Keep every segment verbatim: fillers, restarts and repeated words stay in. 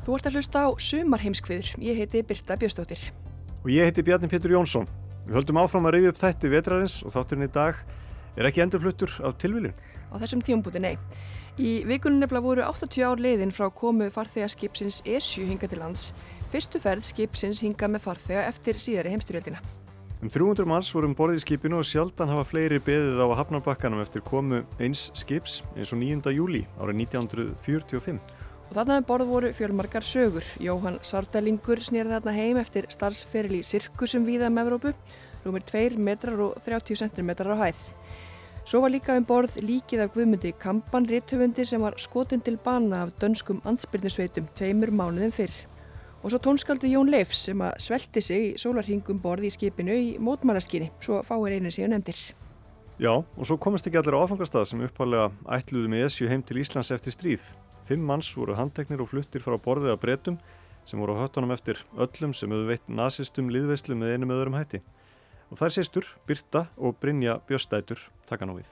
Þú ert að hlusta á Sumarheimskviður. Ég heiti Birta Björnsdóttir. Og ég heiti Bjarni Pétur Jónsson. Við höldum áfram að rifja upp þætti vetrarins og þátturinn í dag er ekki endurfluttur af tilviljun. Á þessum tímapunkti nei. Í vikunum nefnilega voru áttatíu ár liðin frá komu farþegaskipsins Esju hingað til lands. Fyrstu ferð skipsins hingað með farþega eftir síðari heimsstyrjöldina. Um þrjú hundruð manns voru um borð í skipinu og sjaldan hafa fleiri beðið á hafnarbakkanum eftir komu eins skips eins og níunda júlí árið nítján hundruð fjörutíu og fimm. Og þarna með borð voru fjölmargar sögur. Jóhann Sárdælingur snéri þarna heim eftir starfsferil í sirkusum víða um Evrópu, rúmir tveir metrar og þrjátíu sentimetrar á hæð. Svo var líka um borð líkið af Guðmundi Kamban rithöfundi sem var skotin til bana af dönskum andspyrnusveitum tveimur mánuðum fyrr. Og svo tónskaldi Jón Leifs sem að svelti sig í sólarhring um borð í skipinu í mótmælaskyni, svo fáir einir síðan nefndir. Já, og svo komast ekki allir á áfangastað sem upphaflega ætluðu með Esju heim til Íslands eftir stríð. Fimm manns voru handteknir og fluttir frá borðið af Bretum sem voru á höttunum eftir öllum sem höfðu veitt nasistum liðveislu með einum öðrum hætti. Og þær systur, Birta og Brynja Björnsdætur, taka nú við.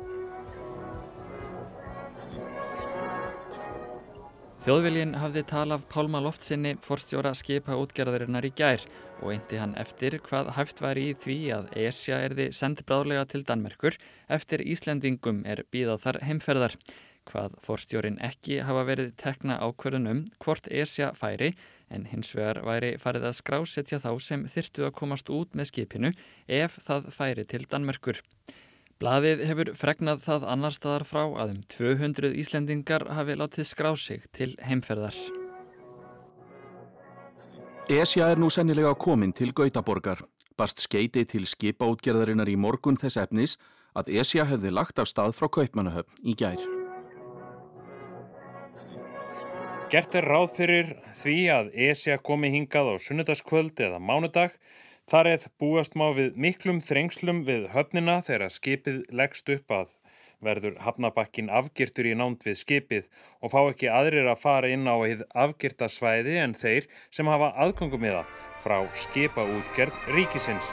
Þjóðviljinn hafði tal af Pálma Loftssyni, forstjóra skipaútgerðarinnar í gær og innti hann eftir hvað hæft væri í því að Esja yrði send bráðlega til Danmerkur eftir Íslendingum er bíða þar heimferðar. Hvað forstjórin ekki hafa verið tekna ákvörðunum hvort Esja færi en hins vegar væri farið að skrásetja þá sem þyrftu að komast út með skipinu ef það færi til Danmerkur. Blaðið hefur fregnað það annar staðar frá að um tvö hundruð Íslendingar hafi látið skrá sig til heimferðar. Esja er nú sennilega komin til Gautaborgar. Barst skeyti til skipaútgerðarinnar í morgun þess efnis að Esja hefði lagt af stað frá Kaupmannahöfn í gær. Gert er ráð fyrir því að Esja komi hingað á sunnudagskvöld eða mánudag. Þar eð búast má við miklum þrengslum við höfnina þegar skipið leggst upp að verður hafnabakkin afgirtur í nánd við skipið og fá ekki aðrir að fara inn á hið afgirta svæði en þeir sem hafa aðgöngu með það frá skipaútgerð ríkisins.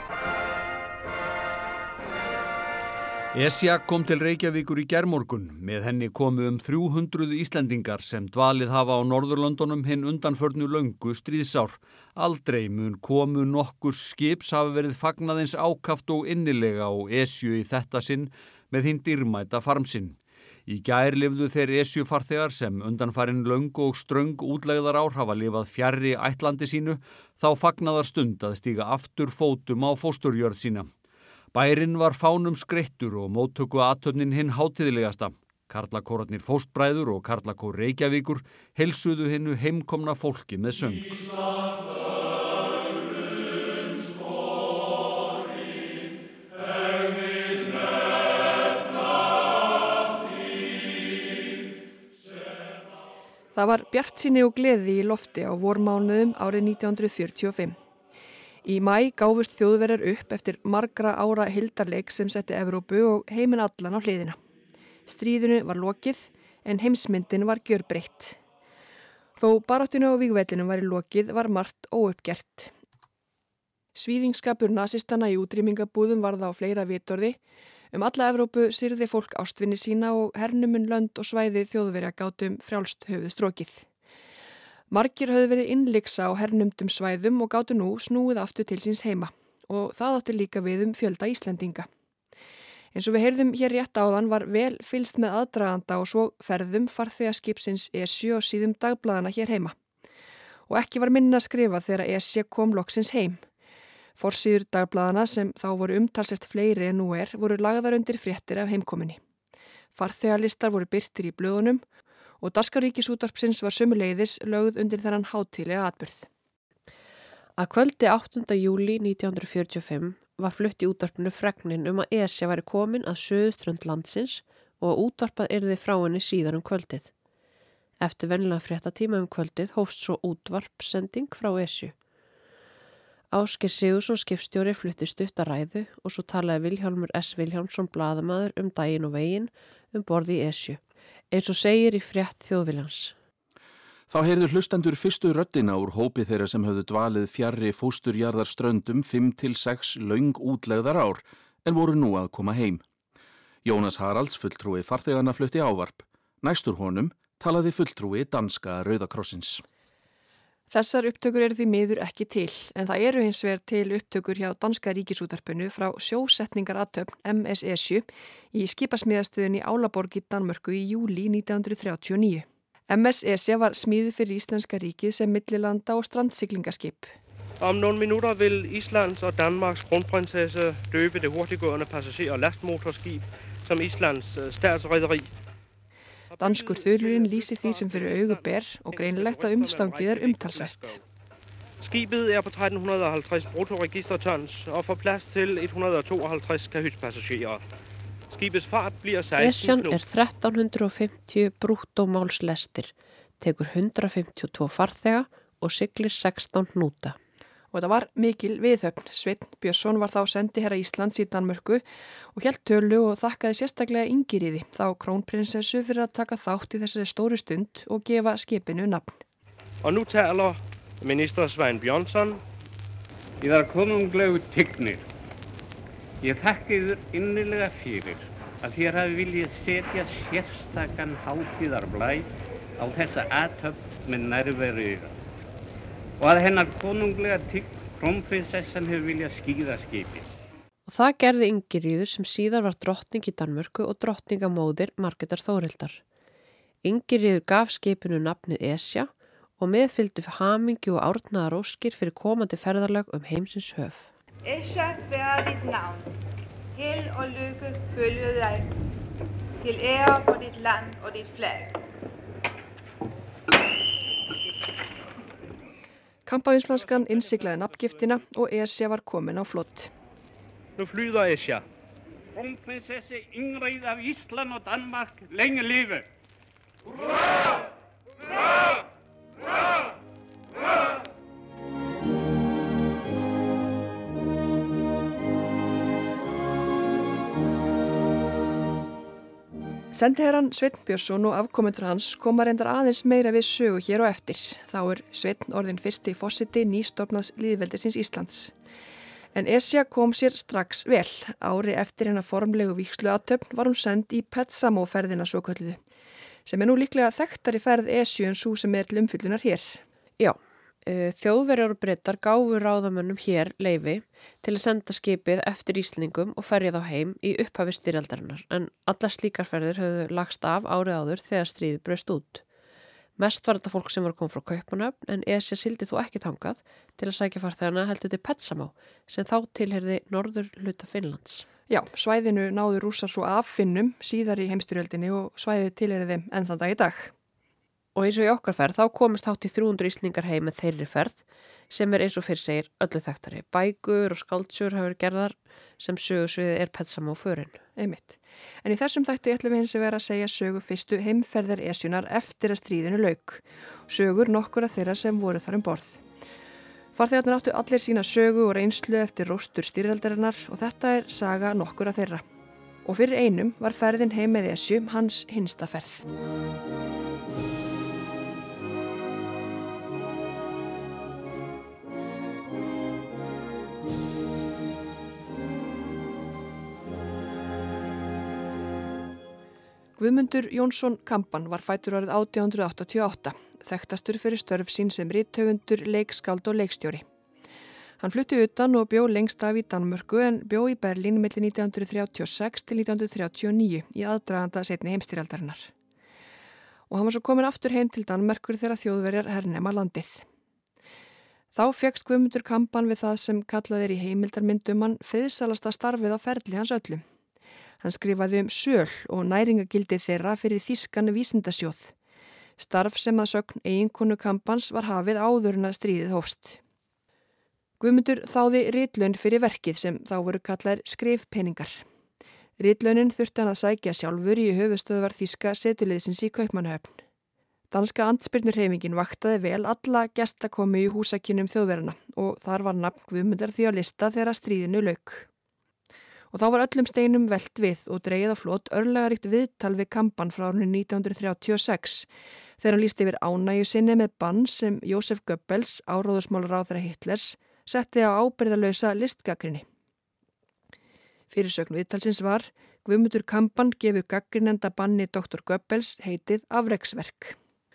Esja kom til Reykjavíkur í gærmorgun. Með henni komu um þrjú hundruð Íslendingar sem dvalið hafa á Norðurlöndunum hinn undanförnu löngu stríðsár. Aldrei mun komu nokkurs skips hafa verið fagnað eins ákaft og innilega á Esju í þetta sinn með hinn dýrmæta farm sinn. Í gær lifðu þeir Esju farþegar sem undanfarin löng og ströng útlegðar ár hafa lifað fjarri ætlandi sínu, þá fagnaðar stund að stíga aftur fótum á fósturjörð sína. Bærinn var fánum skreyttur og móttöku athöfnin hinn hátíðlegasta. Karlakórarnir Fóstbræður og Karlakór Reykjavíkur heilsuðu hinnu heimkomna fólki með söng. Það var bjartsýni og gleði í lofti á vormánuðum árið nítján hundruð fjörutíu og fimm. Í maí gáfust Þjóðverjar upp eftir margra ára hildarleik sem setti Evrópu og heiminn allan á hliðina. Stríðinu var lokið en heimsmyndin var gjörbreytt. Þó baráttinu á vígvellinum var í lokið var margt óuppgert. Svíðingskapur nasistana í útrýmingabúðum varð á fleira vitorði. Um alla Evrópu syrði fólk ástvinni sína og hernumun lönd og svæði Þjóðverja gátu um frjálst höfuð strokið. Margir höfðu verið innlyksa á hernumdum svæðum og gátu nú snúið aftur til síns heima og það átti líka við um fjölda Íslendinga. Eins og við heyrðum hér rétt áðan var vel fylgst með aðdraganda og svo ferðum farþegaskipsins Esju og síðum dagblaðana hér heima. Og ekki var minna að skrifa þegar Esja kom loksins heim. Forsíður dagblaðana sem þá voru umtalsvert fleiri en nú er voru lagðar undir fréttir af heimkominni. Farþegalistar voru birtir í blöðunum og Danska Ríkisútvarpsins var sömuleiðis lögð undir þennan hátíðlega atburð. Að kvöldi áttunda júlí nítján hundruð fjörutíu og fimm var flutt í útvarpinu fregnin um að Esja væri komin að suðurströnd landsins og að útvarpað yrði frá henni síðar um kvöldið. Eftir venjulega fréttatíma um kvöldið hófst svo útvarpsending frá Esju. Ásgeir Sigurðsson skipstjóri flutti stutta ræðu og svo talaði Vilhjálmur S. Vilhjálmsson blaðamaður um daginn og veginn um borð í Esju. Eins og segir í frétt Þjóðviljans. Þá heyrðu hlustendur fyrstu röddina úr hópi þeirra sem höfðu dvalið fjarri fósturjarðar ströndum fimm til sex löng útlegðar ár en voru nú að koma heim. Jónas Haralds, fulltrúi farþeganna, flutti ávarp. Næstur honum talaði fulltrúi danska Rauða krossins. Þessar upptökur eru því miður ekki til, en það eru hins vegar til upptökur hjá danska ríkisútvarpinu frá sjósetningarathöfn M S Esju í skipasmíðastöðinni Álaborg í Danmörku í júlí nítján hundruð þrjátíu og níu. M S Esja var smíðuð fyrir Íslenska ríkið sem millilanda- og strandsiglingaskip. Om nogle minutter vil Islands og Danmarks kronprinsesse døbe det hurtiggående passager- og lastmotorskib som Islands statsrederi. Danskur þulurinn lýsir því sem fyrir augu ber og greinilegt að umstangið er umtalsvert. Skibet er på tretten halvtreds bruttoregistertons og får plads til et hundrede og tooghalvtreds kahytpassagerer. Skibets fart bliver seksten Esjan knop. er þrettán hundruð fimmtíu brúttómálslestir, tekur hundrað fimmtíu og tvo farþega og siglir sextán hnúta. Og þetta var mikil viðhöfn. Sveinn Björnsson var þá sendiherra Íslands í Danmörku og hélt tölu og þakkaði sérstaklega Ingiriði, þá krónprinsessu, fyrir að taka þátt í þessari stóru stund og gefa skipinu nafn. Og nú taler minister Sveinn Björnsson. Yðar konunglegu tignir, ég þakka yður innilega fyrir að þér hafi viljið setja sérstakann hátíðarblæ á þessa athöfn með nærveru yðar. Og að hennar konunglega tign krónprinsessan hefur viljað skíða skipið. Og það gerði Ingiriður sem síðar var drottning í Danmörku og drottningamóðir Margrétar Þórhildar. Ingiriður gaf skipinu nafnið Esja og meðfylgdu hamingju og árnaðar óskir fyrir komandi ferðarlag um heimsins höf. Esja, bærer ditt navn. Held og lykke følge dig. Til ære for ditt land og ditt flag. Kampavinsflanskan innsiglaði nafngiftina og Esja var komin á flott. Nu flyder Esja. Kronprinsesse Ingrid af Island og Danmark, længe leve! Hurra! Hurra! Hurra! Hurra! Sendiherran Sveinn Björnsson og afkomendur hans koma reyndar aðeins meira við sögu hér og eftir. Þá er Sveinn orðin fyrsti forseti nýstofnaðs lýðveldisins Íslands. En Esja kom sér strax vel. Ári eftir hennar formlegu vígsluathöfn var hún send í Petsamo-ferðina svokölluðu, sem er nú líklega þekktari ferð Esju en sú sem er til umfyllunar hér. Já, Þjóðverjar og Bretar gáfu ráðamönnum hér leyfi til að senda skipið eftir Íslendingum og ferja þá heim í upphafi styrjaldarinnar, en allar slíkar ferðir höfðu lagst af árið áður þegar stríðið braust út. Mest var þetta fólk sem var að koma frá Kaupmannahöfn, en Esja sildi þó ekki þangað til að sækja farþegana heldur til Petsamo, sem þá tilheyrði norður hluta Finnlands. Já, svæðinu náðu Rússar svo af Finnum síðar í heimstyrjöldinni og svæðið tilheyrði þeim enn þann dag í dag. Og eins og í okkar ferð þá komist hátt í þrjú hundruð Íslendingar heim með þeirri ferð sem er eins og fyrir segir öllu þekktari. Bækur og skáldsögur hafa verið gerðar sem sögusviðið er Petsamo förin. Einmitt. En í þessum þættu ætlum við hins vegar að segja sögu fyrstu heimferðar Esjunnar eftir að stríðinu lauk. Sögur nokkur af þeirra sem voru þar um borð. Farþegarnir áttu allir sína sögu og reynslu eftir róstur styrjaldarinnar og þetta er saga nokkur af þeirra. Og fyrir einum var ferðin heim með Esju hans hinsta ferð. Guðmundur Jónsson Kampan var fæddur árið átján hundruð áttatíu og átta, þekktastur fyrir störf sín sem rithöfundur, leikskáld og leikstjóri. Hann flutti utan og bjó lengst af í Danmörku en bjó í Berlín milli nítján hundruð þrjátíu og sex til nítján hundruð þrjátíu og níu í aðdraganda seinni heimstyrjaldarinnar. Og hann var svo komin aftur heim til Danmerkur þegar Þjóðverjar hernema landið. Þá fékkst Guðmundur Kampan við það sem kallað er í heimildarmyndum hann friðsalasta starfið á ferli hans öllum. Hann skrifaði um söl og næringagildi þeirra fyrir þýskan vísindasjóð. Starf sem að sögn eiginkonu Kampans var hafið áður en að stríðið hófst. Guðmundur þáði ritlaun fyrir verkið sem þá voru kallar skrifpeningar. Ritlaunin þurfti hann að sækja sjálfur í höfuðstöðvar þýska setuliðsins í Kaupmannahöfn. Danska andspyrnurhreyfingin vaktaði vel alla gestakomu í húsakynnum Þjóðverjana og þar var nafn Guðmundar því á lista þegar stríðinu lauk. Og þá var öllum steinum velt við og dreigið á flot örlagaríkt viðtal við Kampan frá árinu nítján hundruð þrjátíu og sex þegar hann lýsti yfir ánægju sinni með bann sem Jósef Goebbels, áróðursmálaráðherra Hitlers, setti á ábyrgðarlausa listgagnrýni. Fyrirsögn viðtalsins var: Guðmundur Kampan gefur gagnrýnenda banni doktor Goebbels heitið afreksverk.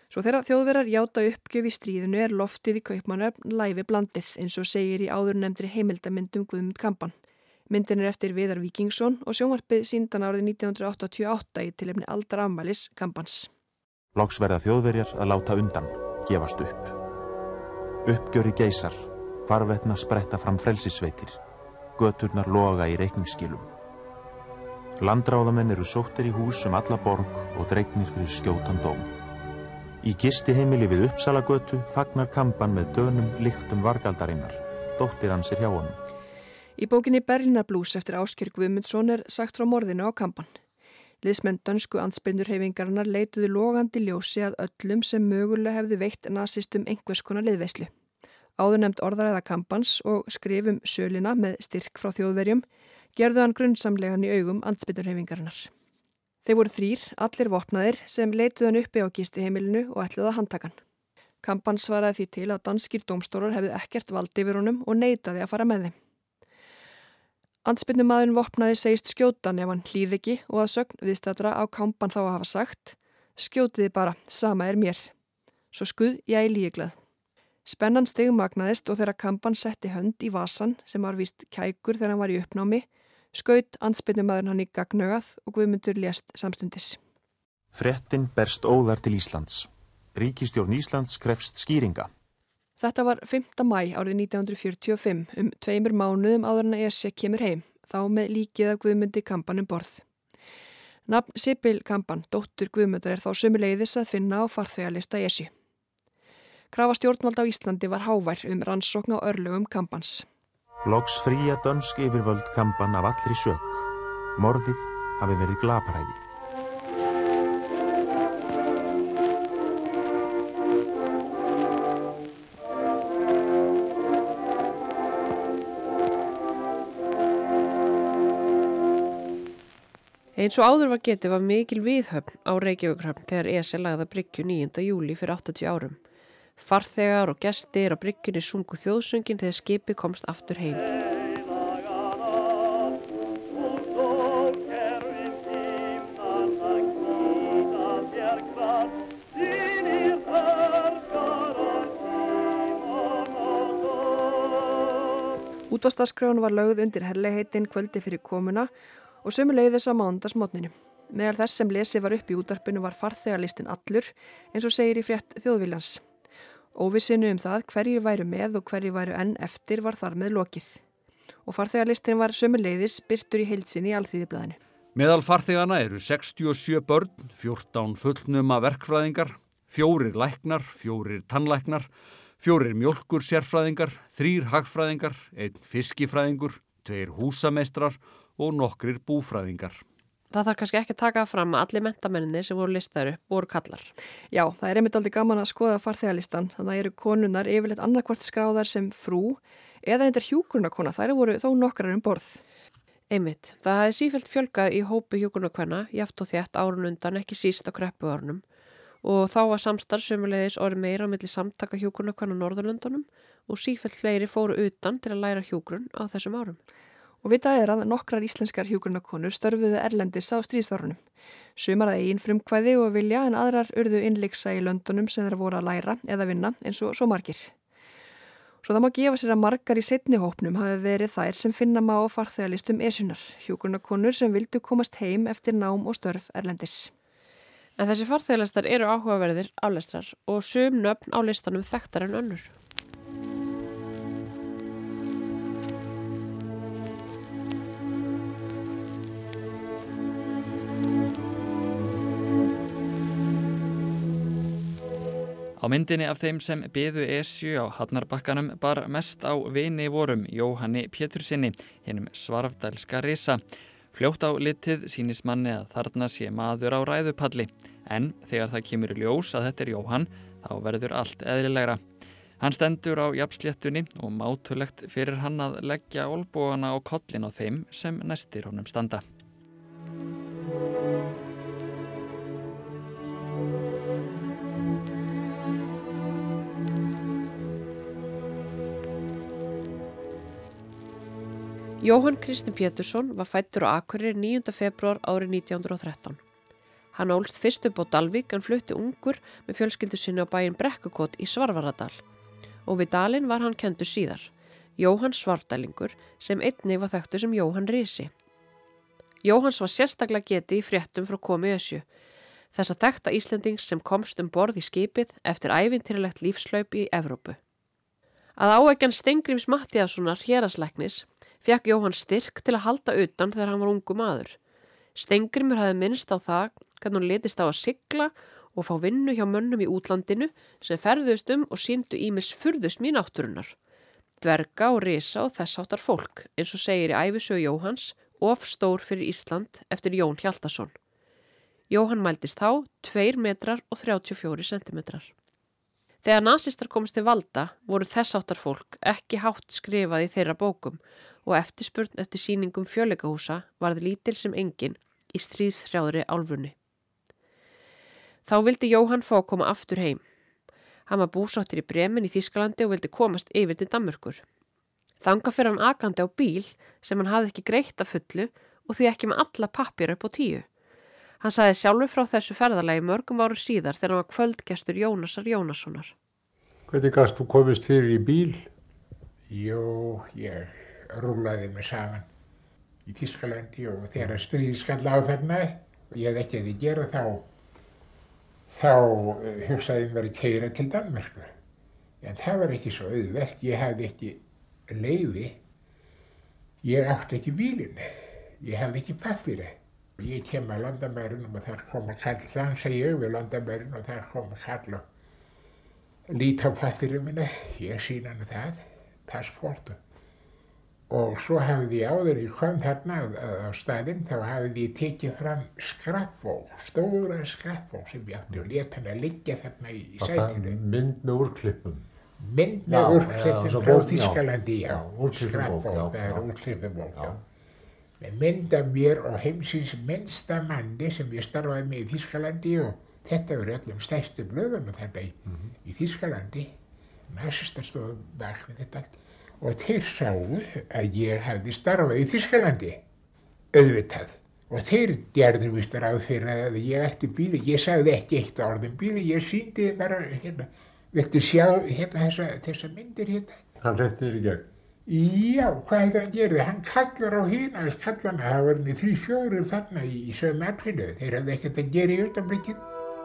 Svo þegar Þjóðverjar játa uppgjöf í stríðinu er loftið í Kaupmannahöfn lævi blandið eins og segir í áður nefndri heimildamyndum Guðmund Kamban. Myndin er eftir Viðar Víkingsson og sjónvarpið sýndan árið nítján hundruð áttatíu og átta í tilefni aldarafmælis Kambans. Loks verða Þjóðverjar að láta undan, gefast upp. Uppgjöri geisar, hvarvetna spretta fram frelsissveitir, göturnar loga í reikningsskilum. Landráðamenn eru sóttir í hús um alla borg og dregnir fyrir skjótan dóm. Í gistiheimili við Uppsalagötu fagnar Kamban með dönum lyktum vargaldarinnar. Dóttir hans er hjá honum. Í bókinni Berlínarblús eftir Ásgeir Guðmundsson er sagt frá morðinu á Kamban. Liðsmenn dönsku andspyrnurhreyfingarinnar leituðu logandi ljósi að öllum sem mögulega hefðu veitt nasistum einhvers konar liðveislu. Áðurnefnd orðaræða Kambans og skrifum sölina með styrk frá Þjóðverjum gerðu hann grunnsamlegan í augum andspyrnurhreyfingarinnar. Þeir voru þrír, allir vopnaðir, sem leituðu hann uppi á gistiheimilinu og ætluðu að handtaka hann. Kamban svaraði því til að danskir dómstólar hefðu ekkert vald yfir honum og neitaði að fara með þeim. Andspyrnumaðurinn vopnaði segist skjótan ef hann hlýði ekki og að sögn viðstaddra á Kamban þá að hafa sagt: skjótiði bara, sama er mér. Svo skuð ég í líglað. Spennan stigmagnaðist og þegar Kamban setti hönd í vasan sem var víst kækur þegar hann var í uppnámi, skaut andspyrnumaðurinn hann í gagnaugað og Guðmundur lést samstundis. Fréttin berst óðar til Íslands. Ríkisstjórn Íslands krefst skýringa. Þetta var fimmta maí árið nítján hundruð fjörutíu og fimm, um tveimur mánuðum áður en Esja kemur heim, þá með líkið af Guðmundi Kamban um borð. Nafn Sibyl Kamban, dóttur Guðmundar, er þá sömuleiðis að finna á farþegalista Esju. Krafa stjórnvalda á Íslandi var hávær um rannsókn á örlögum Kambans. Loks fría dönsk yfirvöld Kamban af allri sök. Morðið hafi verið glaparæði. Eins og áður var getið var mikil viðhöfn á Reykjavíkurhöfn þegar Esja lagði að bryggju níunda júlí fyrir áttatíu árum. Farþegar og gestir á bryggjunni sungu þjóðsöngin þegar skipið komst aftur heim. Útvarpsdagskrán var lögð undir herlegheitin kvöldi fyrir komuna og sömuleiðis á mánudagsmorgninu. Meðal þess sem lesið var upp í útvarpinu var farþegalistin allur, eins og segir í frétt Þjóðviljans. Óvissinu um það hverjir væru með og hverjir væru enn eftir var þar með lokið. Og farþegalistin var sömuleiðis birtur í heild sinni í Alþýðublaðinu. Meðal farþegana eru sextíu og sjö börn, fjórtán fullnuma verkfræðingar, fjórir læknar, fjórir tannlæknar, fjórir mjólkur sérfræðingar, þrír hagfræðingar, einn fiskifræðingur, tveir húsameistrar og nokkrir búfræðingar. Það þarf kannski ekki að taka fram að allir menntamenninni sem voru listaður upp voru kallar. Já, það er einmitt aldrei gaman að skoða farþegalistan. Þannig að eru konunnar yfirleitt annarkvart skráðar sem frú eða reyndar hjúkrunarkona. Þær voru þó nokkrar um borð. Einmitt. Það hefði sífellt fjölgað í hópi hjúkrunarkvenna, jafnt og þétt árun undan, ekki síst á kreppuárunum. Og þá var samstarf sömuleiðis orðið meira á milli samtaka hjúkrunarkvenna á Norðurlöndunum og sífellt fleiri fóru utan til að læra hjúkrun á þessum árum. Og vitað er að nokkrar íslenskar hjúkrunarkonur störfuðu erlendis á stríðsárunum. Sumar að eigin frumkvæði og vilja en aðrar urðu innlyksa í löndunum sem þeir voru að læra eða vinna eins og svo margir. Svo það má gefa sér að margar í seinni hópnum hafi verið þær sem finna má á farþegalistum Esjunnar, hjúkrunarkonur sem vildu komast heim eftir nám og störf erlendis. En þessi farþegalistar eru áhugaverðir aflestrar og sum nöfn á listanum þekktar en önnur. Á myndinni af þeim sem biðu Esju á Hafnarbakkanum bar mest á vini vorum Jóhanni Pétursinni, hinum svarfdælska risa. Fljótt á litið sýnist manni að þarna sé maður á ræðupalli, en þegar það kemur í ljós að þetta er Jóhann, þá verður allt eðlilegra. Hann stendur á jafnsléttunni og mátulegt fyrir hann að leggja olnbogana á kollin á þeim sem næstir honum standa. Jóhann Kristinn Pétursson var fæddur á Akureyri níunda febrúar árið nítján hundruð og þrettán. Hann ólst fyrst upp á Dalvík en flutti ungur með fjölskyldu sinni á bæinn Brekkukot í Svarfaradal og við dalinn var hann kenndur síðar, Jóhann Svarfdælingur sem einnig var þekktur sem Jóhann Risi. Jóhanns var sérstaklega getið í fréttum frá komu Esju, þessa þekkta Íslendings sem komst um borð í skipið eftir ævintýralegt lífslaup í Evrópu. Að áeggjan Steingríms Matthíassonar héraðslæknis fékk Jóhann styrk til að halda utan þegar hann var ungu maður. Steingrímur hafði minnst á það hvernig hún litist á að sigla og fá vinnu hjá mönnum í útlandinu sem ferðust um og sýndu ýmis furðust í náttúrunnar. Dverga og risa og þess háttar fólk, eins og segir í ævisögu Jóhanns, of stór fyrir Ísland eftir Jón Hjaltason. Jóhann mældist þá tveir metrar og þrjátíu og fjórir sentimetrar. Þegar nasistar komst til valda voru þess háttar fólk ekki hátt skrifað í þeirra bókum og eftirspurn eftir sýningum fjöleikahúsa varð lítil sem engin í stríðshrjáðri álfunni. Þá vildi Jóhann fá að koma aftur heim. Hann var búsáttur í Bremen í Þýskalandi og vildi komast yfir til Danmerkur. Þangað fyrir hann akandi á bíl sem hann hafði ekki greitt að fullu og því ekki með alla pappíra upp á tíu. Hann sagði sjálfur frá þessu ferðalagi mörgum árum síðar þegar hann var kvöldgestur Jónasar Jónassonar. Hvernig gast þú komist fyrir í bíl? Jú, ég rúlaði mig saman í Þýskalandi og þegar stríð skall á þarna og ég hefði ekki að þið gera þá þá hugsaði mér að keyra til Danmerkur. En það var ekki svo auðvelt, ég hafði ekki leyfi, ég átti ekki bílinn, ég hafði ekki pappíra. Ég kem að landamærin og þar kom að kall, þann segi ég við landamærin og þar kom að kall og lít á pappíra minna, ég sína hann það, passportu. Og svo hafði ég áður ég kom þarna á staðinn, þá hafði ég tekið fram skrappvóg, stóra skrappvóg sem ég átti og leta hann að liggja þarna í, í sætinu. Mynd með úrklippum? Mynd með úrklippum frá Þýskalandi, já, skrappvóg, það er úrklippumvóg, já. Með mynd af mér og heimsins minnsta manni sem ég starfaði með í Þýskalandi og þetta voru öllum stærstu blöðunum þetta í, mm-hmm. í Þýskalandi. Nasistar stóðu bak við þetta allt. Og þeir sáu að ég hafði starfað í Þýskalandi, auðvitað. Og þeir gerðu víst ráð fyrir að ég ætti bíli. Ég sagði ekki eitt orð um bíli, ég sýndi bara, hérna, viltu sjá hérna þessa, þessa myndir hérna? Hann hleypti þér í gegn? Já, hvað heldur hann gerði? Hann kallar á hina, þess kallana, það var henni þrjú fjórir þarna í, í sömu atvinnu. Þeir hafði ekkert að gera í augnablikið.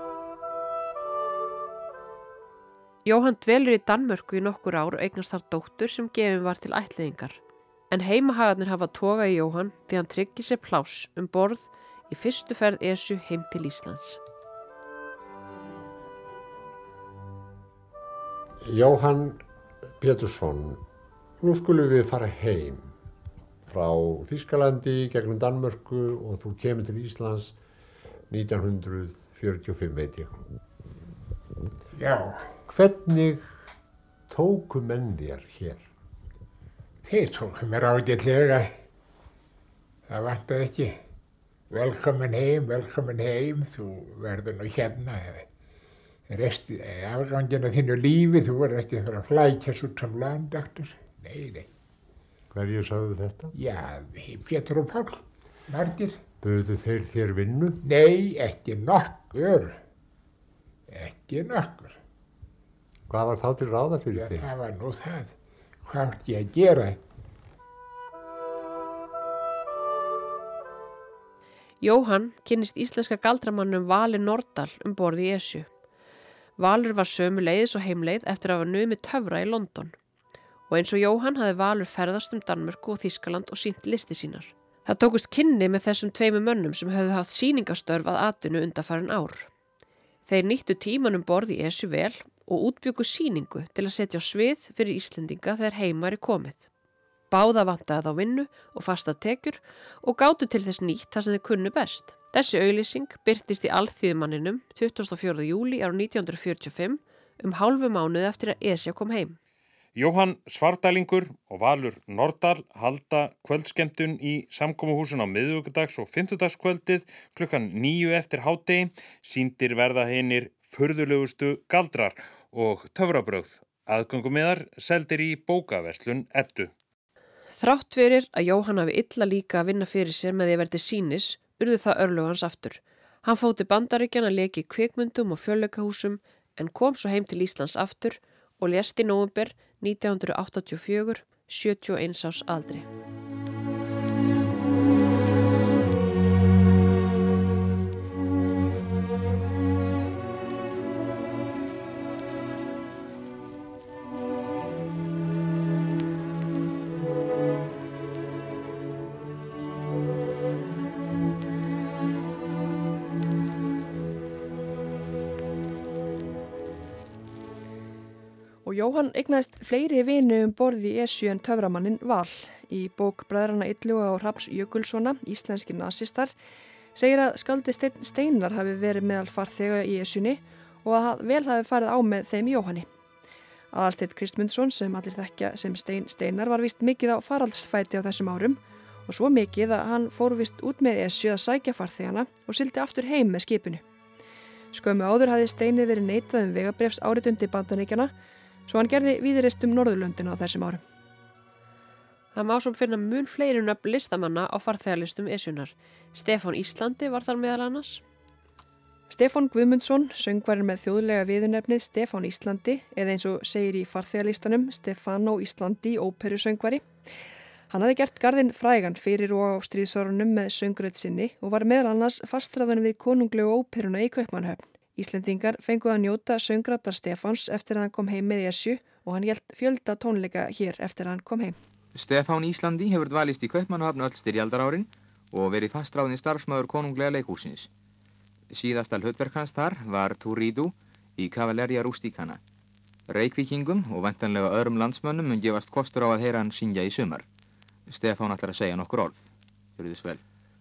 Jóhann dvelur í Danmörku í nokkur ár og eignast þar dóttur sem gefin var til ættleiðingar. En heimahagarnir hafa togað í Jóhann því hann tryggir sér pláss um borð í fyrstu ferð Esju heim til Íslands. Jóhann Pétursson, nú skulum við fara heim frá Þýskalandi gegnum Danmörku og þú kemur til Íslands nítján hundruð fjörutíu og fimm, veit ég. Já. Hvernig tóku menn þér hér? Þeir tóku mér ágætlega. Það vantaði ekki. Velkomin heim, velkomin heim, þú verður nú hérna. Resti, afgangin af þínu lífi, þú verður ekki að fara að flækjast út sem landaktur. Nei, nei. Hverju sagðu þetta? Já, Pétur og Páll, margir. Buðu þeir þér vinnu? Nei, ekki nokkur. Ekki nokkur. Hvað var þá til ráða fyrir Já, þig? Það var nú það. Hvað átti ég að gera? Jóhann kynnist íslenska galdramannum Vali Nordal um borð í Esju. Valur var sömuleiðis og heimleið eftir að hafa numið töfra í London. Og eins og Jóhann hafði Valur ferðast um Danmörku og Þýskaland og sýnt listi sínar. Það tókust kynni með þessum tveimu mönnum sem höfðu haft sýningastörf að atvinnu undanfarin ár. Þeir nýttu tíman um borð í Esju vel og útbjuggu sýningu til að setja á svið fyrir Íslendinga þegar heim væri komið. Báða vantaði þá vinnu og fasta tekjur og gátu til þess nýtt það sem þeir kunnu best. Þessi auglýsing birtist í Alþýðumanninum tuttugasta og fjórða júlí árið nítján hundruð fjörutíu og fimm um hálfu mánuði eftir að Esja kom heim. Jóhann Svarfdælingur og Valur Nordal halda kvöldskemmtun í samkomuhúsun á miðvikudags- og fimmtudagskvöldið klukkan níu eftir hádegi. Sýndir verða hinir furðulegustu galdrar og töfrabrögð. Aðgöngumiðar seldir í bókaverslun Eddu. Þrátt fyrir að Jóhann hafi illa líka að vinna fyrir sér með því að verði sínis, urðu það örlög hans aftur. Hann fór til Bandaríkjanna að leika í kvikmyndum og fjölleikahúsum en kom svo heim til Íslands aftur og lést í nóvember nítján hundruð áttatíu og fjögur, sjötíu og eins árs aldri. Jóhann eignaðist fleiri vini um borði í Esju en töframannin Val. Í bók bræðranna Illuga og Hrafns Jökulssonar, Íslenskir nasistar, segir að skáldið Steinn Steinar hafi verið meðal farþega í Esjunni og að vel hafi farið á með þeim Jóhanni. Aðalsteinn Kristmundsson, sem allir þekkja sem Steinn Steinar, var vist mikið á faraldsfæti á þessum árum og svo mikið að hann fór vist út með Esju að sækja farþegana og sigldi aftur heim með skipinu. Skömmu áður hafði Steini verið neitað um vegabréfs áritundi Bandaríkjanna, svo hann gerði víðreist um Norðurlöndin á þessum árum. Það má svo finna mun fleiri nöfn listamanna á farþegalistum Esjunnar. Stefán Íslandi var þar meðal annars. Stefán Guðmundsson, söngvarinn með þjóðlega viðurnefnið Stefán Íslandi, eða eins og segir í farþegalistanum Stefano Íslandi, óperusöngvari. Hann hafði gert garðinn frægan fyrir og á stríðsárunum með söngrödd sinni og var meðal annars fastráðan við konunglegu óperuna í Kaupmannahöfn. Íslendingar fenguð að njóta söngradar Stefáns eftir að hann kom heim með Esju og hann hélt fjölda tónleika hér eftir að hann kom heim. Stefán Íslandi hefur dvalist í Kaupmannahöfn öll styrjaldarárin og verið fastráðinn starfsmaður konunglega leikhúsins. Síðasta hlutverk hans þar var Turídu í Cavalleria Rusticana. Reykvíkingum og væntanlega öðrum landsmönnum mun gefast kostur á að heyra hann syngja í sumar. Stefán ætlar að segja nokkur orð. Gjörðu þess vel.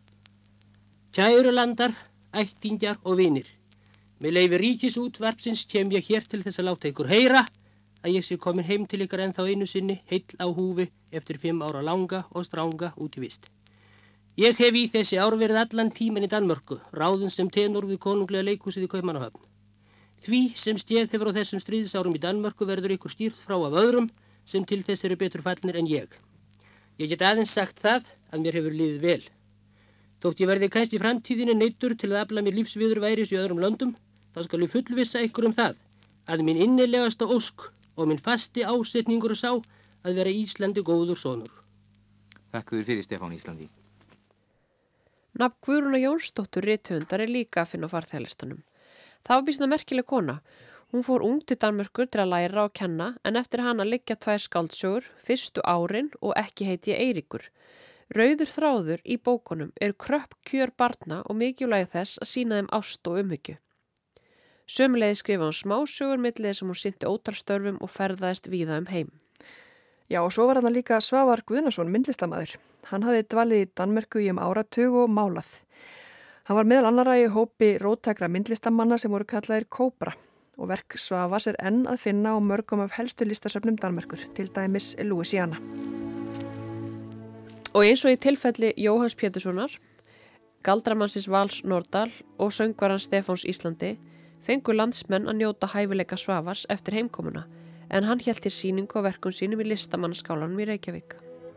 Kæru landar, ættingjar og vinir. Með leyfi ríkisútvarpsins kem ég hér til þess að láta ykkur heyra að ég sé komin heim til ykkar ennþá einu sinni heill á húfi eftir fimm ára langa og stranga út í vist. Ég hef í þessi ár verið allan tíman í Danmörku, ráðinn sem tenor við konunglega leikhúsið í Kaupmannahöfn. Því sem stéð hefur á þessum stríðsárum í Danmörku verður ykkur stýrt frá af öðrum sem til þess eru betur fallnir en ég. Ég get aðeins sagt það að mér hefur liðið vel. Þótt ég verði kannski í framtíðinni neyddur til að afla mér lífsviðurværis í öðrum löndum, þá skal ég fullvissa ykkur um það að minn innilegasta ósk og minn fasti ásetningur sá að vera Íslandi góður sonur. Þakka þér fyrir, Stefán Íslandi. Nafn Guðrúnar Jónsdóttur rithöfundar er líka að finna á farþegalistanum. Það var býsna merkileg kona. Hún fór ung til Danmörkur til að læra og kenna en eftir hana liggja tvær skáldsögur, fyrstu árin og ekki heiti ég Eiríkur. Rauður þráður í bókunum eru kröpp kjör barna og mikilvægi þess að sýna þeim ást og umhyggju. Sömuleiði skrifa hún smásögur milli sem hún synti ótalstörfum og ferðaðist víða um heim. Já, og svo var hann líka Svavar Guðnason, myndlistarmaður. Hann hafði dvalið í Danmörku í um áratug og málað. Hann var meðal annara í hópi róttækra myndlistarmanna sem voru kallaðir Kóbra og verk Svavars er enn að finna á mörgum af helstu listasöfnum Danmörkur, til dæmis Louisiana. Og eins og í tilfelli Jóhanns Péturssonar, galdramannsins Vals Nordal og söngvarans Stefáns Íslandi fengu landsmenn að njóta hæfileika Svavars eftir heimkomuna, en hann hélt til sýningu á verkum sínum í listamannaskálanum í Reykjavík.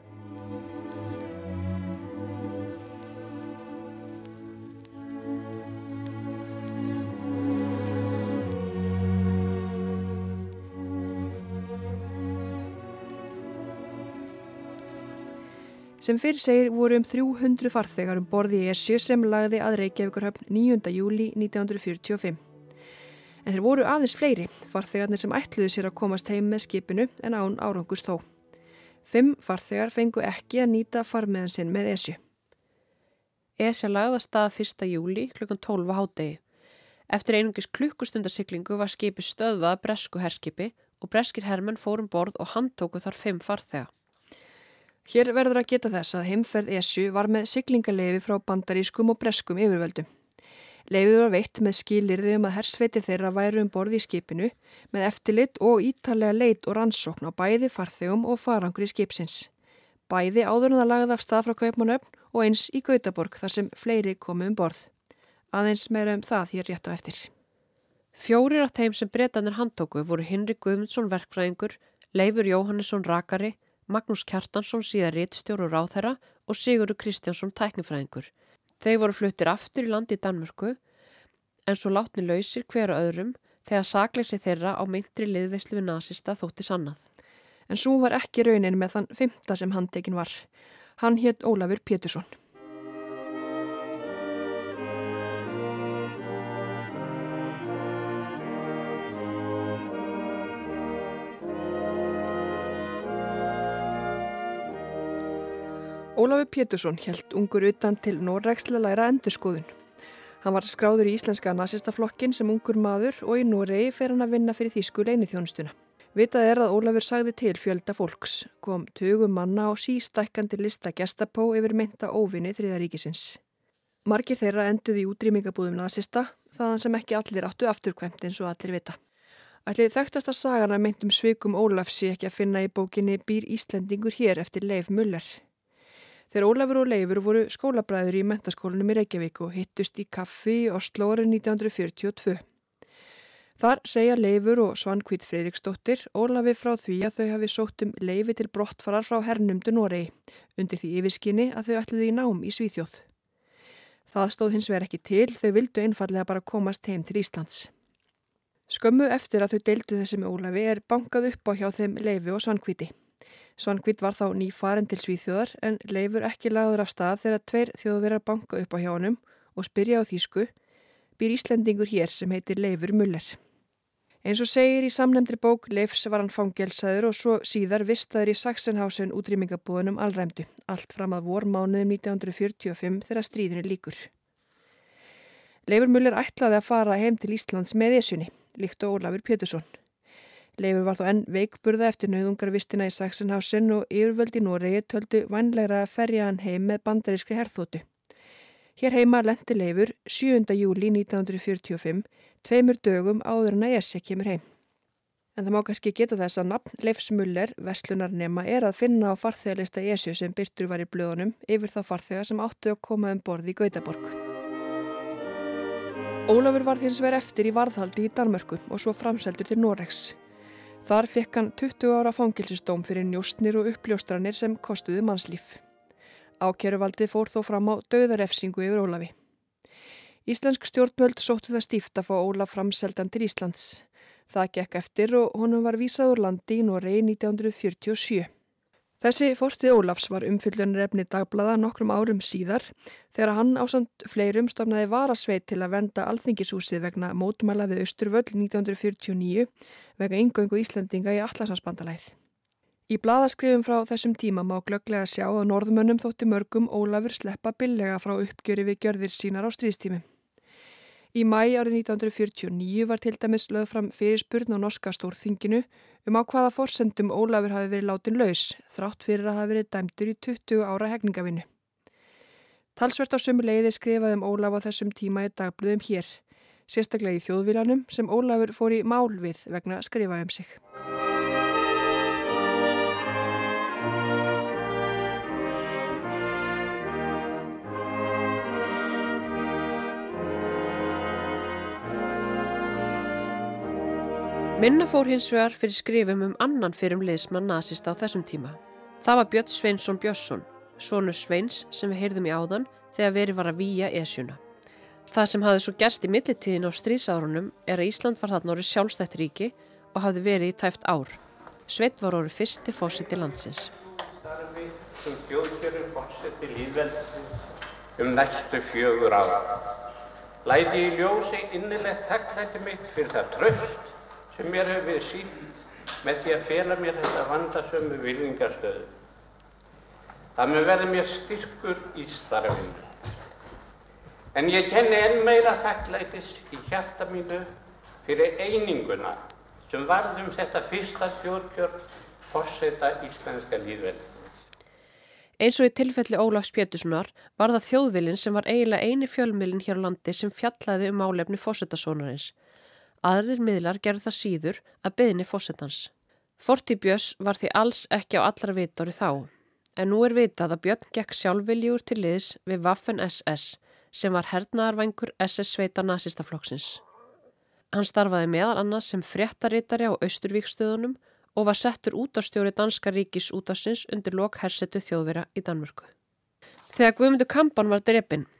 Sem fyrir segir voru um þrjú hundruð farþegar um borði í Esju sem lagði að Reykjavíkurhöfn níunda júlí nítján hundruð fjörutíu og fimm. En þeir voru aðeins fleiri, farþegarnir sem ætluðu sér að komast heim með skipinu en án árangurs þó. Fimm farþegar fengu ekki að nýta farmiðan sinn með Esju. Esja lagði að stað fyrsta júlí klukkan tólf á hádegi. Eftir einungis klukkustundarsiglingu var skipið stöðvað bresku herskipi og breskir hermenn fórum borð og handtóku þar fimm farþega. Hér verður að geta þess að heimferð Esju var með siglingaleyfi frá bandarískum og breskum yfirvöldum. Leyfið var veitt með skilyrði um að hersveiti þeirra væru um borð í skipinu með eftirlit og ítarlega leit og rannsókn á bæði farþegum og farangri skipsins. Bæði áður en það lagði af stað frá Kaupmannahöfn og eins í Gautaborg þar sem fleiri komu um borð. Aðeins meira um það hér rétt á eftir. Fjórir af þeim sem Bretarnir handtóku voru Hinrik Guðmundsson verkfræðingur, Leifur Jóhannesson rakari, Magnús Kjartansson síðar ritstjóri og ráðherra og Sigurður Kristjánsson tæknifræðingur. Þeir voru fluttir aftur í landi í Danmörku en svo látni lausir hver og öðrum þegar sakleysi þeirra á meintri liðveislu við nasista þótti sannað. En svo var ekki raunin með þann fimmta sem handtekinn var. Hann hét Ólafur Pétursson. Ólafur Pétursson hélt ungur utan til Noregs til að læra endurskoðun. Hann var skráður í íslenska nasistaflokkin sem ungur maður og í Noregi fer hann að vinna fyrir þýsku leyniþjónustuna. Vitað er að Ólafur sagði til fjölda fólks, kom tugum manna á sístækkandi lista Gestapo yfir meinta óvinni Þriðja ríkisins. Margir þeirra enduðu í útrýmingabúðum nasista, þaðan sem ekki allir áttu afturkvæmt eins og allir vita. Ætli þekktasta sagan af meintum svikum Ólafs sé ekki að finna í bókinni Býr Íslendingur hér eftir Leif Müller. Þeir Ólafur og Leifur voru skólabræður í menntaskólanum í Reykjavík og hittust í kaffi í Oslo árið nítján hundruð fjörutíu og tvö. Þar segja Leifur og Svanhvít Friðriksdóttir Ólafi frá því að þau hafi sótt um leyfi til brottfarar frá hernumdu Noregi, undir því yfirskinni að þau ætluðu í nám í Svíþjóð. Það stóð hins vegar ekki til, þau vildu einfallega bara komast heim til Íslands. Skömmu eftir að þau deildu þessi með Ólafi er bankað upp á hjá þeim Leifi og Svanhvíti. Svanhvít var þá nýfarin til Svíþjóðar en Leifur ekki lagður af stað þegar tveir Þjóðverjar banka upp á hjá honum og spyrja á þýsku: Býr Íslendingur hér sem heitir Leifur Müller. Eins og segir í samnefndri bók Leifs var hann fangelsaður og svo síðar vistaður í Sachsenhausen útrýmingabúðunum alræmdu, allt fram að vormánuðum nítján hundruð fjörutíu og fimm þegar stríðinu lýkur. Leifur Müller ætlaði að fara heim til Íslands með Esjunni, líkt og Ólafur Pétursson. Leifur var þó enn veikburða eftir nauðungarvistina í Sachsenhausen og yfirvöld í Noregi töldu vænlegra að ferja hann heim með bandarískri herþotu. Hér heima lenti Leifur sjöunda júlí nítján hundruð fjörutíu og fimm, tveimur dögum áður en að Esja kemur heim. En það má kannski geta þess að nafn Leifs Müller, verslunarnema, er að finna á farþegalista Esju sem birtur var í blöðunum yfir þá farþega sem áttu að koma um borð í Gautaborg. Ólafur varð hins vegar eftir í varðhaldi í Danmörku og svo framseldur til Noregs. Þar fekk hann tuttugu ára fangelsisdóm fyrir njóstnir og uppljóstranir sem kostuðu mannslíf. Ákæruvaldið fór þó fram á dauðarefsingu yfir Ólafi. Íslensk stjórnvöld sóttu það stíft að fá Ólaf framseldan til Íslands. Það gekk eftir og honum var vísað úr landi í Noregi nítján hundruð fjörutíu og sjö. Þessi fortið Ólafs var umfjöllunarefni dagblaða nokkrum árum síðar þegar hann ásamt fleirum stofnaði varasveit til að vernda Alþingishúsið vegna mótmæla við Austurvöll nítján hundruð fjörutíu og níu vegna inngöngu Íslendinga í Atlantshafsbandalagið. Í blaðaskrifum frá þessum tíma má glögglega sjá að norðmönnum þótti mörgum Ólafur sleppa billega frá uppgjöri við gjörðir sínar á stríðstímum. Í maí árið nítján hundruð fjörutíu og níu var til dæmis lögð fram fyrirspurn á norska stórþinginu um á hvaða forsendum Ólafur hafi verið látin laus, þrátt fyrir að hafi verið dæmdur í tuttugu ára hegningavinnu. Talsvert á sömu leiði skrifaði um Ólaf á þessum tíma í dagblöðum hér, sérstaklega í Þjóðviljanum sem Ólafur fór í mál við vegna skrifa um sig. Minna fór hins vegar fyrir skrifum um annan fyrrum liðsmann nasista á þessum tíma. Það var Björn Sveinsson Björnsson, sonur Sveins sem við heyrðum í áðan þegar verið var að vígja Esjuna. Það sem hafði svo gerst í millitíðin á stríðsárunum er að Ísland var þarna orðið sjálfstætt ríki og hafði verið í tæpt ár. Sveinn var orðið fyrsti forseti landsins. Starfi sem þjóðkjörinn forseti lýðveldisins um næstu fjögur ára. Læti í ljósi innilegt þakklæti mitt fyrir það traust sem mér hefur verið sýnt með því að fela mér þetta vandasömu virðingarstöðu. Það mun verða mér styrkur í starfinu. En ég kenni enn meira þakklætis í hjarta mínu fyrir eininguna sem varð um þetta fyrsta þjóðkjör forseta íslenska lýðveldisins. Eins og í tilfelli Ólafs Péturssonar var það Þjóðviljinn sem var eiginlega eini fjölmiðlinn hér á landi sem fjallaði um málefni forsetasonarins. Aðrir miðlar gerðu það síður að beiðni forsetans. Fortíð Björns var því alls ekki á allra vitorði þá, en nú er vitað að Björn gekk sjálfviljugur til liðs við Waffen S S sem var hernaðarvængur S S-sveita nasistaflokksins. Hann starfaði meðal annars sem fréttaritari á Austurvíkstöðunum og var settur útvarpsstjóri danska ríkisútvarpsins undir lok hersetu Þjóðverja í Danmörku. Þegar Guðmundur Kamban var drepinn,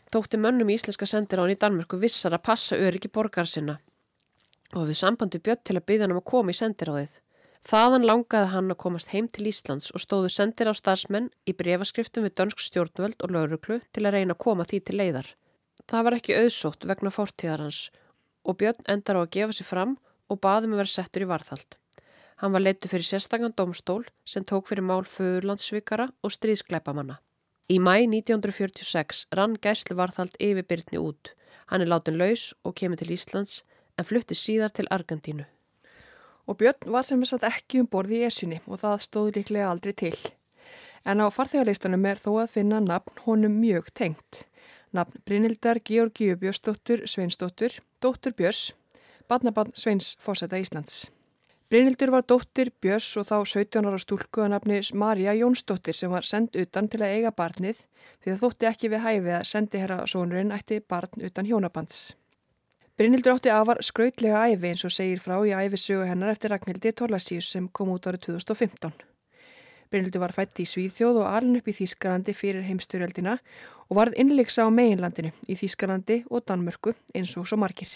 þótti mönnum íslenska sendiráðin í Danmörku vissar að passa öryggi borgar sinna og við sambandi Björn til að biðja hann um að koma í sendiráðið. Þaðan langaði hann að komast heim til Íslands og stóðu sendiráð starfsmenn í bréfaskriftum við dönsk stjórnvöld og lögreglu til að reyna að koma því til leiðar. Það var ekki auðsótt vegna fortíðar hans og Björn endar á að gefa sig fram og baði um að vera settur í varðhald. Hann var leiddur fyrir sérstakann dómstól sem tók fyrir mál föðurlandssvikara og stríðsglæpamanna. Í maí nítján hundruð fjörutíu og sex rann gæsluvarðhald yfir Birni út. Hann er látin laus og kemur til Íslands en flutti síðar til Argentínu. Og Björn var sem sagt ekki um borð í Esjunni og það stóð líklega aldrei til. En á farþegalistanum er þó að finna nafn honum mjög tengt. Nafn Brynhildar Georgíu Björnsdóttur Sveinsdóttur, dóttur Björns, barnabarn Sveins forseta Íslands. Brynhildur var dóttir Björns og þá sautján ára stúlku að nafni María Jónsdóttir sem var send utan til að eiga barnið því það þótti ekki við hæfi að sendiherra sonurinn ætti barn utan hjónabands. Brynhildur átti afar skrautlega ævi eins og segir frá í ævisögu hennar eftir Ragnhildi Thorlacius sem kom út árið tvö þúsund og fimmtán. Brynhildur var fædd í Svíþjóð og alin upp í Þýskalandi fyrir heimsstyrjöldina og varð innlyksa á meginlandinu í Þýskalandi og Danmörku eins og svo margir.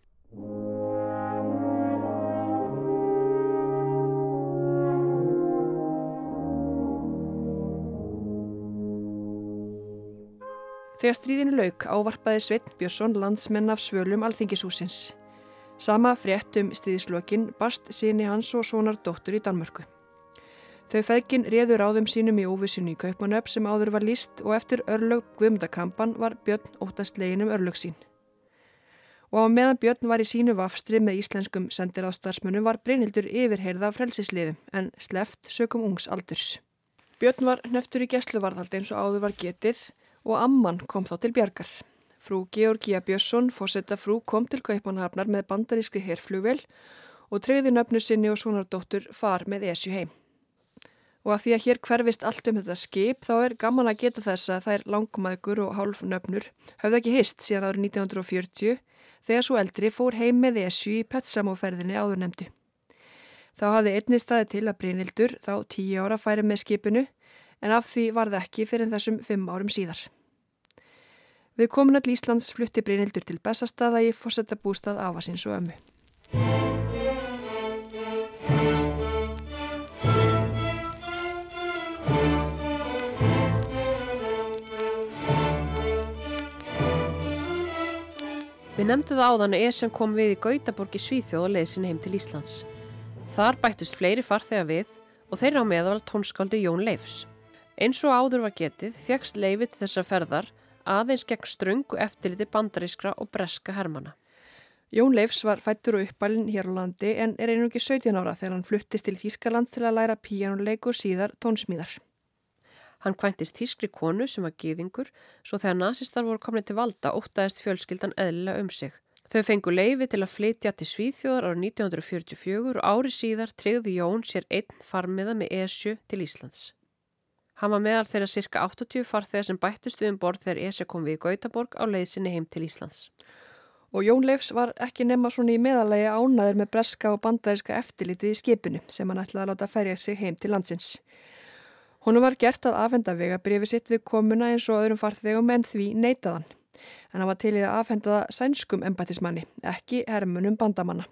Þegar stríðinu lauk ávarpaði Sveinn Björnsson landsmenn af svölum Alþingishússins. Sama frétt um stríðslokin barst syni hans og sonar dóttur í Danmörku. Þau feðgin réðu ráðum sínum í óvissunni í Kaupmannahöfn sem áður var lýst og eftir örlög Guðmundakampan var Björn óttast leginn um örlög sín. Og á meðan Björn var í sínu vafstri með íslenskum sendiráðsstarfsmönnum var Brynhildur yfirheyrða af frelsisliðum en sleppt sökum ungs aldurs. Björn var hneftur í gæsluvarðhaldi eins og áður var getið og amman kom þá til bjargar. Frú Georgía Björnsson, forsetafrú, kom til Kaupmannahafnar með bandarískri herflugvél og tryggði nöfnu sinni og sonardóttur far með Esju heim. Og að því að hér hverfist allt um þetta skip þá er gaman að geta þess að þær langmæðgur og hálfnöfnur höfðu ekki hist síðan árið nítján hundruð og fjörutíu þegar svo eldri fór heim með Esju í Petsamóferðinni áður nefndu. Þá hafði einnig staði til að Brynhildur þá tíu ára færi með skipinu en af því varð ekki fyrir þessum fimm árum síðar. Við komin all Íslands flutti Brynhildur til Bessastaða í forsetabústað afa síns og ömmu. Við nefndu það áðan að Esjan kom við í Gautaborg í Svíþjóð og leið sinni heim til Íslands. Þar bættust fleiri farþega við og þeirra á meðal tónskáldi Jón Leifs. Eins og áður var getið fékkst leyfi til þessar ferðar aðeins gegn ströngu eftirliti bandarískra og breska hermanna. Jón Leifs var fæddur og uppalinn hér á landi en er einungis sautján ára þegar hann fluttist til Þýskaland til að læra píanóleik og síðar tónsmíðar. Hann kvæntist þýskri konu sem var gyðingur svo þegar nasistar voru komnir til valda óttaðist fjölskyldan eðlilega um sig. Þau fengu leyfi til að flytja til Svíþjóðar árið nítján hundruð fjörutíu og fjögur og ári síðar tryggði Jón sér einn farmiða með Esju til Íslands. Hann var meðal þeirra cirka áttatíu farþegar sem bættust um borð þegar Esja kom við í Gautaborg á leið sinni heim til Íslands. Og Jón Leifs var ekki nema svona í meðalagi ánæður með breska og bandaríska eftirlitið í skipinu sem hann ætlaði að láta ferja sig heim til landsins. Honum var gert að afhenda vegabréfi sitt við komuna eins og öðrum farþegum en því neitaðan. En hann var til í að afhenda það sænskum embættismanni, ekki hermunum bandamanna.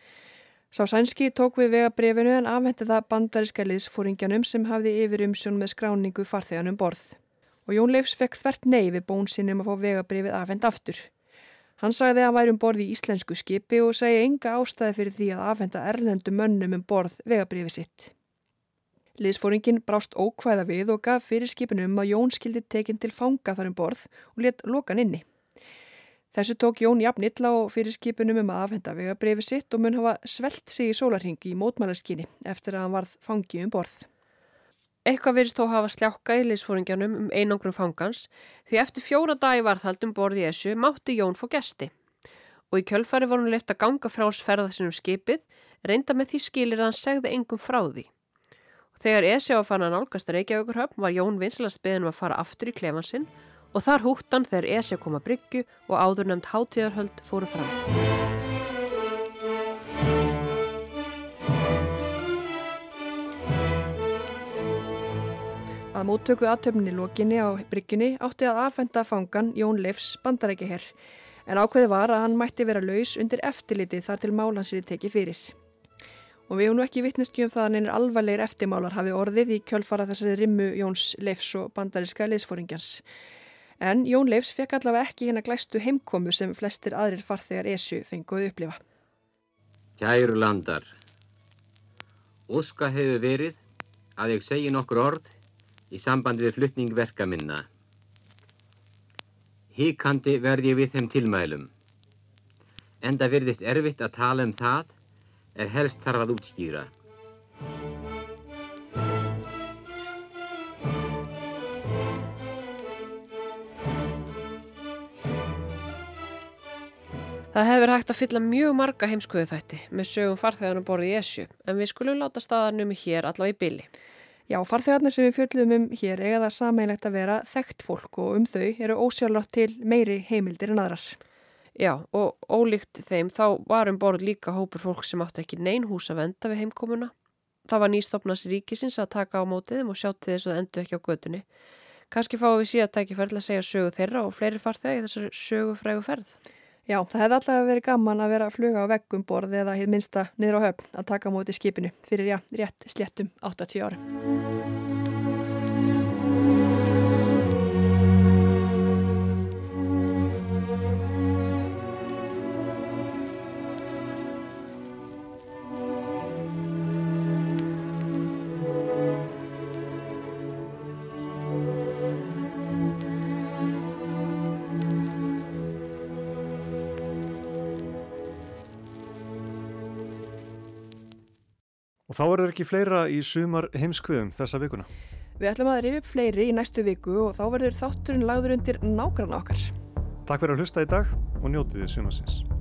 Sá sænski tók við vegabréfinu en afhendi það bandaríska liðsforingjanum sem hafði yfir umsjón með skráningu farþeganum borð. Og Jón Leifs fekk þvert nei við bón sinni um að fá vegabréfið afhend aftur. Hann sagði að hann væri um borð í íslensku skipi og segi enga ástæði fyrir því að afhenda erlendu mönnum um borð vegabréfið sitt. Liðsforingin brást ókvæða við og gaf fyrir skipinu um að Jón skildi tekinn til fanga þar um borð og lét loka hann inni. Þessu tók Jón jafn illa og fyrir skipunum um að afhenda vegabréfið sitt og mun hafa svelt sig í sólarhring í mótmælaskyni eftir að hann varð fangi um borð. Eitthvað virðist þó hafa sljákkað í liðsforingjanum um einangrun fangans því eftir fjóra dagi varðhald um borð í Esju mátti Jón fá gesti. Og í kjölfari var hann leyft að ganga frá sferða sinum skipið, reynda með því skilir að hann segði engum frá því. Og þegar Esja var farin að nálgast Reykjavíkurhöfn var Jón vinsalast beðinn um að fara aftur í klefann sinn og þar hútt hann þegar Esja kom að bryggju og áðurnefnd hátíðarhöld fóru fram. Að Að móttöku athöfninni lokinni á bryggjunni átti að afhenda fangan Jón Leifs Bandaríkjaher, en ákveði var að hann mætti vera laus undir eftirliti þar til mál hans yrði tekið fyrir. Og við höfum nú ekki vitneskju um það að neinir alvarlegir eftirmálar hafi orðið í kjölfara þessari rimmu Jóns Leifs og bandaríska liðsforingjans. En Jón Leifs fekk allavega ekki hérna glæstu heimkomu sem flestir aðrir farþegar Esju fengu að upplifa. Kæru landar, óska hefur verið að ég segi nokkur orð í sambandi við flutning verka minna. Hikandi verð ég við þeim tilmælum. Enda virðist erfitt að tala um það er helst þarf að útskýra. Það hefur hægt að fylla mjög marga heimskuðuþætti með sögum farþegarna borði í Esju, en við skulum láta staðarnum hér allavega í bili. Já, farþegarnir sem við fjöllum um hér eiga það sameiginlegt að vera þekkt fólk og um þau eru ósjálfrátt til meiri heimildir en aðrar. Já, og ólíkt þeim þá var um borð líka hópur fólk sem átti ekki nein hús að venda við heimkomuna. Það var nýstofnans ríkisins að taka á móti þeim og sjá til þess að endu ekki á götunni. Kannski fáum við síðan tækifæri að segja sögu þeirra og fleiri farþega í þessari sögufrægu ferð. Já, það hefði allavega verið gaman að vera að fluga á veggum borð eða hið minnsta niður á höfn að taka á móti skipinu fyrir já, rétt sléttum áttatíu ára. Og þá verður ekki fleira í sumar heimskviðum þessa vikuna. Við ætlum að rifja upp fleiri í næstu viku og þá verður þátturinn lagður undir nágranna okkar. Takk fyrir að hlusta í dag og njótið þið sumarsins.